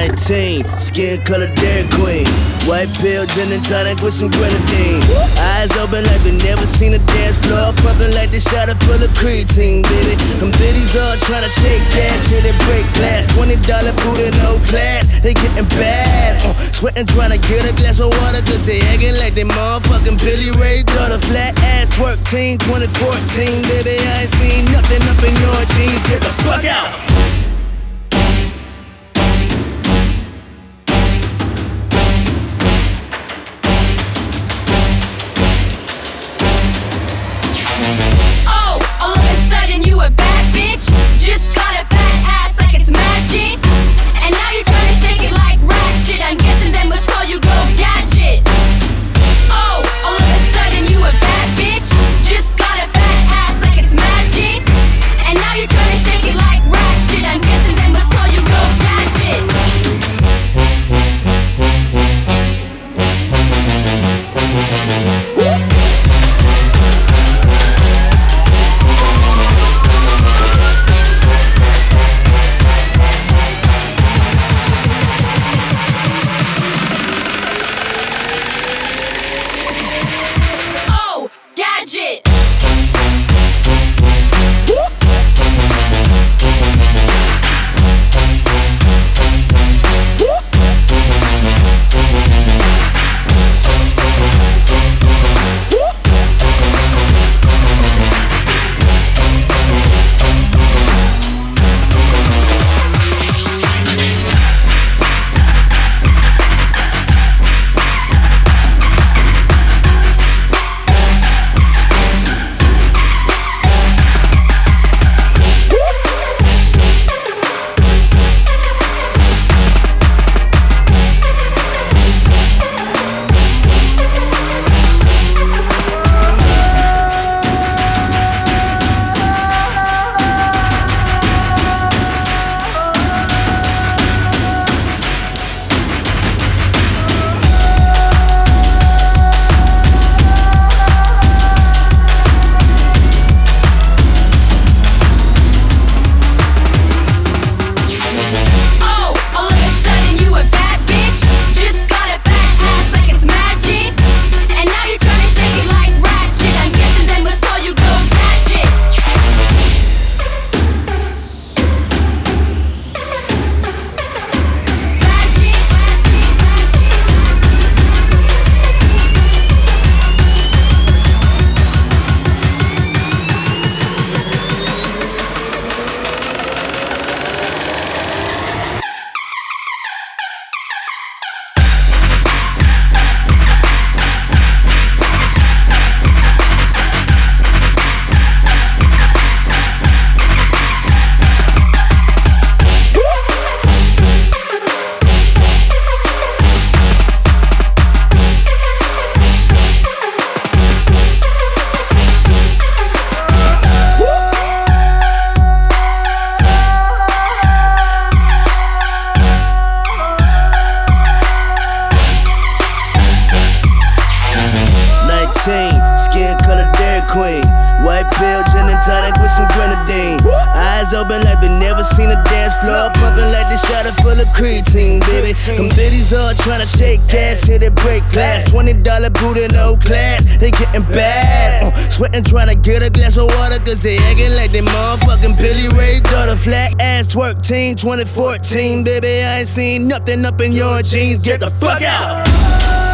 19, skin color Dairy Queen. White pill, gin and tonic with some grenadine. Eyes open like they never seen a dance floor. Pumping like they shot it full of creatine, baby. Them biddies all tryna shake gas, here they break glass. $20 booty, no class, they getting bad. Sweating tryna get a glass of water, cause they acting like they motherfucking Billy Ray daughter. Flat ass twerk team 2014, baby. I ain't seen nothing up in your jeans. Get the fuck out! Just got a fat ass like it's magic. And now you're trying to shake it like ratchet. I'm guessing that must call you go gadget. Oh, all of a sudden you a bad bitch. Just got a fat ass like it's magic. And now you're trying to shake it like ratchet. I'm guessing that must call you go gadget. Gadget. Skin color Dairy Queen. White pill, gin and tonic with some grenadine. Eyes open like they never seen a dance floor. Pumping like they shot it full of creatine, baby. Them biddies all tryna shake gas, here they break glass. $20 booty, no class, they getting bad. Sweating tryna get a glass of water, cause they acting like they motherfucking Billy Ray daughter. Flat ass twerk team 2014, baby. I ain't seen nothing up in your jeans. Get the fuck out!